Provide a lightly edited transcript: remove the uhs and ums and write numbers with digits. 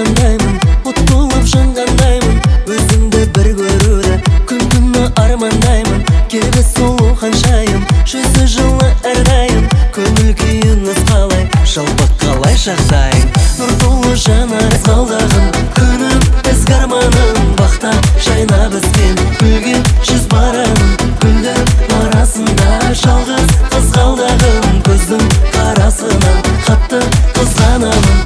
қалғандаймын, от болып жанғандаймын, өзіңді бір көруді күн-түні армандаймын. Келбет сұлу ханшайым, жүзі жылы әрдайым, көңіл күйіңіз қалай, жалпы қалай жағдайың? Нұр толы жанар қалдағым, күнім ізгі арманым, бақта жайнап өскен гүлге жүз барамын. Гүлдің арасында жалғыз қыз қалдағым, көздің қарасынан қатты қызғанамын.